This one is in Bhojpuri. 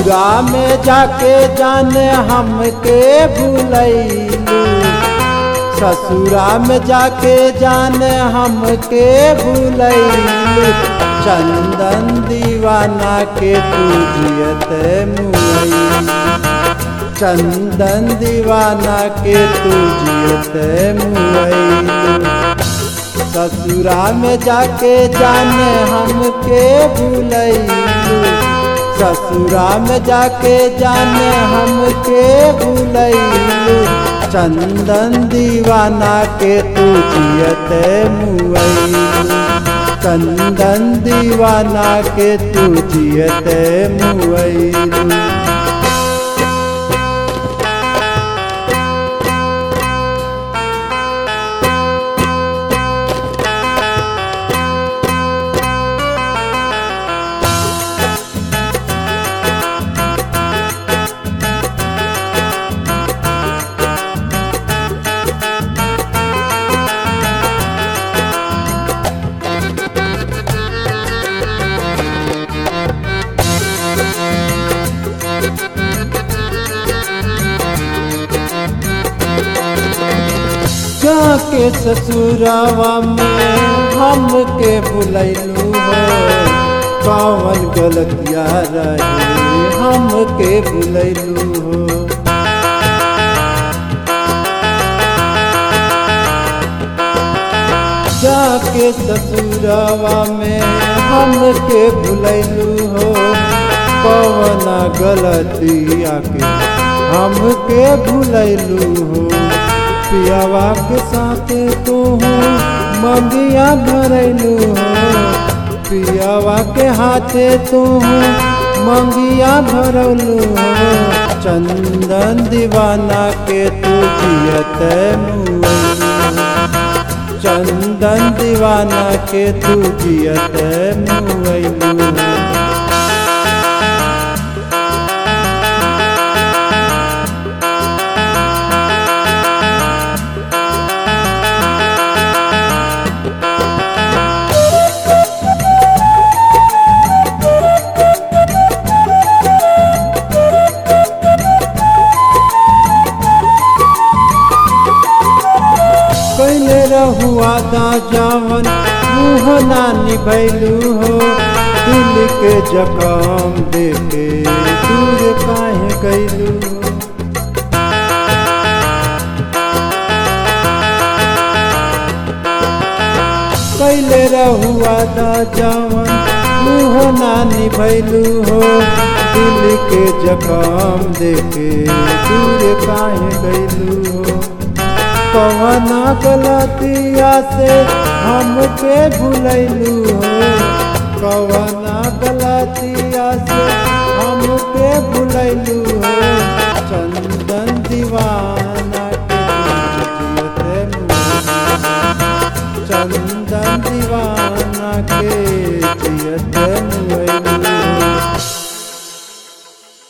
ससुरा में जाके जाने हमके भूलैलू, ससुरा में जाके जाने हमके भूलैलू। चंदन दीवाना के तू जियत मुआई, चंदन दीवाना के तू जियत मुआई। ससुरा में जाके जाने हमके भूलैलू, ससुरा में जाके जाने हमके भूलैलू। चंदन दीवाना के तू जियत मुआई, चंदन दीवाना के तू जियत मुआई। जाके ससुरावा में हमके भुलैलू हो, कौन गलतिया रही हमके भुलैलू हो। जाके ससुरावा में हमके भुलैलू हो, कौन गलतिया के हमके भुलैलू हो। पियावा के साथ तू मंगिया भरैलू हो, पियावा के हाथे तू मंगिया भरलू हो। चंदन दीवाना के तू जियत मुआई, चंदन दीवाना के तू जियत मुआई। कैले रहुआ दा जावन मुँह ना निभैलू हो, दिल के जख्म देके दूर काहे गैलू हो। कैले रहुआ दा जावन मुँह ना निभैलू हो, दिल के जख्म देके दूर काहे गैलू हो। कवना गलतिया से हमके भुलैलू हो, कवना गलतिया से हमके भुलैलू हो।